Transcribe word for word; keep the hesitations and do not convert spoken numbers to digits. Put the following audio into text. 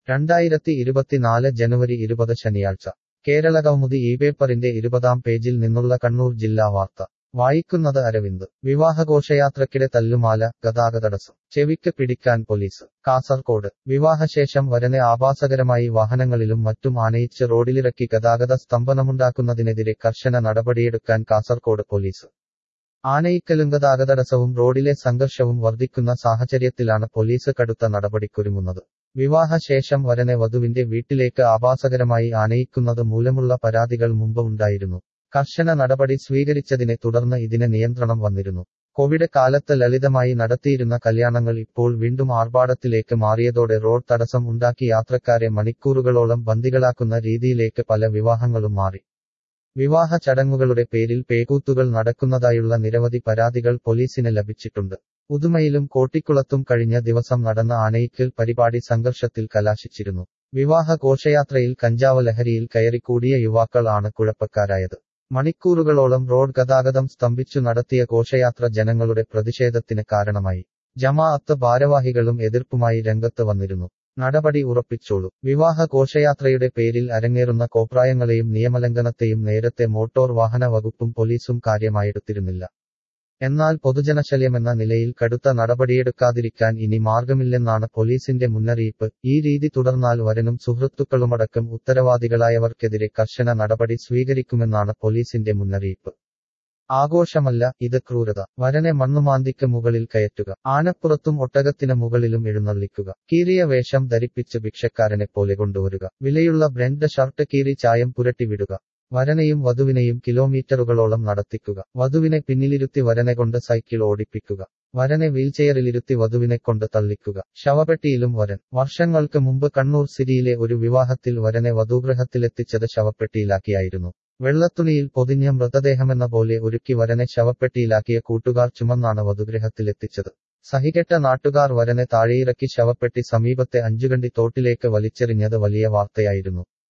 രണ്ടായിരത്തി ഇരുപത്തിനാല് ജനുവരി ഇരുപത് ശനിയാഴ്ച കേരളകൗമുദി ഈ പേപ്പറിന്റെ ഇരുപതാം പേജിൽ നിന്നുള്ള കണ്ണൂർ ജില്ലാ വാർത്ത വായിക്കുന്നത് അരവിന്ദ് വിവാഹഘോഷയാത്രയ്ക്കിടെ തല്ലുമാല ഗതാഗതടസ്സം ചെവിക്ക് പിടിക്കാൻ പോലീസ് കാസർകോട് വിവാഹശേഷം വരനെ ആഭാസകരമായി വാഹനങ്ങളിലും മറ്റും ആനയിച്ച് റോഡിലിറക്കി ഗതാഗത സ്തംഭനമുണ്ടാക്കുന്നതിനെതിരെ കർശന നടപടിയെടുക്കാൻ കാസർകോട് പോലീസ് ആനയിക്കലും ഗതാഗതടസ്സവും റോഡിലെ സംഘർഷവും വർദ്ധിക്കുന്ന സാഹചര്യത്തിലാണ് പോലീസ് കടുത്ത നടപടിക്കൊരുങ്ങുന്നത് വിവാഹശേഷം വരനെ വധുവിന്റെ വീട്ടിലേക്ക് ആഭാസകരമായി ആനയിക്കുന്നത് മൂലമുള്ള പരാതികൾ മുമ്പ് ഉണ്ടായിരുന്നു കർശന നടപടി സ്വീകരിച്ചതിനെ തുടർന്ന് ഇതിന് നിയന്ത്രണം വന്നിരുന്നു കോവിഡ് കാലത്ത് ലളിതമായി നടത്തിയിരുന്ന കല്യാണങ്ങൾ ഇപ്പോൾ വീണ്ടും ആർഭാടത്തിലേക്ക് മാറിയതോടെ റോഡ് തടസ്സം ഉണ്ടാക്കി യാത്രക്കാരെ മണിക്കൂറുകളോളം ബന്ദികളാക്കുന്ന രീതിയിലേക്ക് പല വിവാഹങ്ങളും മാറി വിവാഹ ചടങ്ങുകളുടെ പേരിൽ പേകൂത്തുകൾ നടക്കുന്നതായുള്ള നിരവധി പരാതികൾ പോലീസിന് ലഭിച്ചിട്ടുണ്ട് ഉദുമയിലും കോട്ടിക്കുളത്തും കഴിഞ്ഞ ദിവസം നടന്ന ആനയിക്കൽ പരിപാടി സംഘർഷത്തിൽ കലാശിച്ചിരുന്നു വിവാഹ ഘോഷയാത്രയിൽ കഞ്ചാവ് ലഹരിയിൽ കയറിക്കൂടിയ യുവാക്കൾ ആണ് കുഴപ്പക്കാരായത് മണിക്കൂറുകളോളം റോഡ് ഗതാഗതം സ്തംഭിച്ചു നടത്തിയ ഘോഷയാത്ര ജനങ്ങളുടെ പ്രതിഷേധത്തിന് കാരണമായി ജമാഅത്ത് ഭാരവാഹികളും എതിർപ്പുമായി രംഗത്ത് വന്നിരുന്നു നടപടി ഉറപ്പിച്ചോളൂ വിവാഹ ഘോഷയാത്രയുടെ പേരിൽ അരങ്ങേറുന്ന കോപ്രായങ്ങളെയും നിയമലംഘനത്തെയും നേരത്തെ മോട്ടോർ വാഹന വകുപ്പും പോലീസും കാര്യമായെടുത്തിരുന്നില്ല എന്നാൽ പൊതുജനശല്യമെന്ന നിലയിൽ കടുത്ത നടപടിയെടുക്കാതിരിക്കാൻ ഇനി മാർഗമില്ലെന്നാണ് പോലീസിന്റെ മുന്നറിയിപ്പ് ഈ രീതി തുടർന്നാൽ വരനും സുഹൃത്തുക്കളുമടക്കം ഉത്തരവാദികളായവർക്കെതിരെ കർശന നടപടി സ്വീകരിക്കുമെന്നാണ് പോലീസിന്റെ മുന്നറിയിപ്പ് ആഘോഷമല്ല ഇത് ക്രൂരത വരനെ മണ്ണുമാന്തിക്ക് മുകളിൽ കയറ്റുക ആനപ്പുറത്തും ഒട്ടകത്തിന് മുകളിലും എഴുന്നള്ളിക്കുക കീറിയ വേഷം ധരിപ്പിച്ച് ഭിക്ഷക്കാരനെ പോലെ കൊണ്ടുവരിക വിലയുള്ള ബ്രാൻഡ് ഷർട്ട് കീറി ചായം പുരട്ടി വിടുക വരനെയും വധുവിനെയും കിലോമീറ്ററുകളോളം നടത്തിക്കുക വധുവിനെ പിന്നിലിരുത്തി വരനെ കൊണ്ട് സൈക്കിൾ ഓടിപ്പിക്കുക വരനെ വീൽചെയറിലിരുത്തി വധുവിനെ കൊണ്ട് തള്ളിക്കുക ശവപ്പെട്ടിയിലും വരൻ വർഷങ്ങൾക്ക് മുമ്പ് കണ്ണൂർ സിറ്റിയിലെ ഒരു വിവാഹത്തിൽ വരനെ വധൂഗൃഹത്തിലെത്തിച്ചത് ശവപ്പെട്ടിയിലാക്കിയായിരുന്നു വെള്ളത്തുണിയിൽ പൊതിഞ്ഞ മൃതദേഹമെന്ന പോലെ ഒരുക്കി വരനെ ശവപ്പെട്ടിയിലാക്കിയ കൂട്ടുകാർ ചുമന്നാണ് വധുഗൃഹത്തിലെത്തിച്ചത് സഹികെട്ട നാട്ടുകാർ വരനെ താഴെയിറക്കി ശവപ്പെട്ടി സമീപത്തെ അഞ്ചുകണ്ടി തോട്ടിലേക്ക് വലിച്ചെറിഞ്ഞത് വലിയ വാർത്തയായിരുന്നു